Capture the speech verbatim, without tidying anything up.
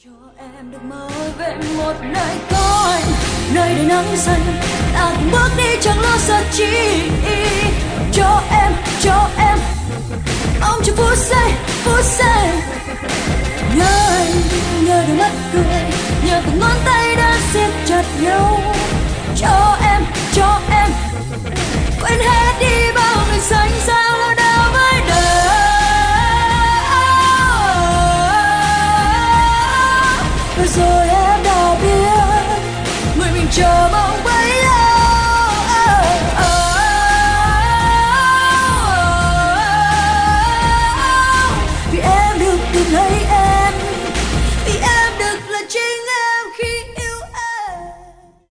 Cho em được mơ về một nơi có anh, nơi đầy nắng xanh, ta cùng bước đi chẳng lo sợ chi. Cho em, cho em, ôm cho phút giây, phút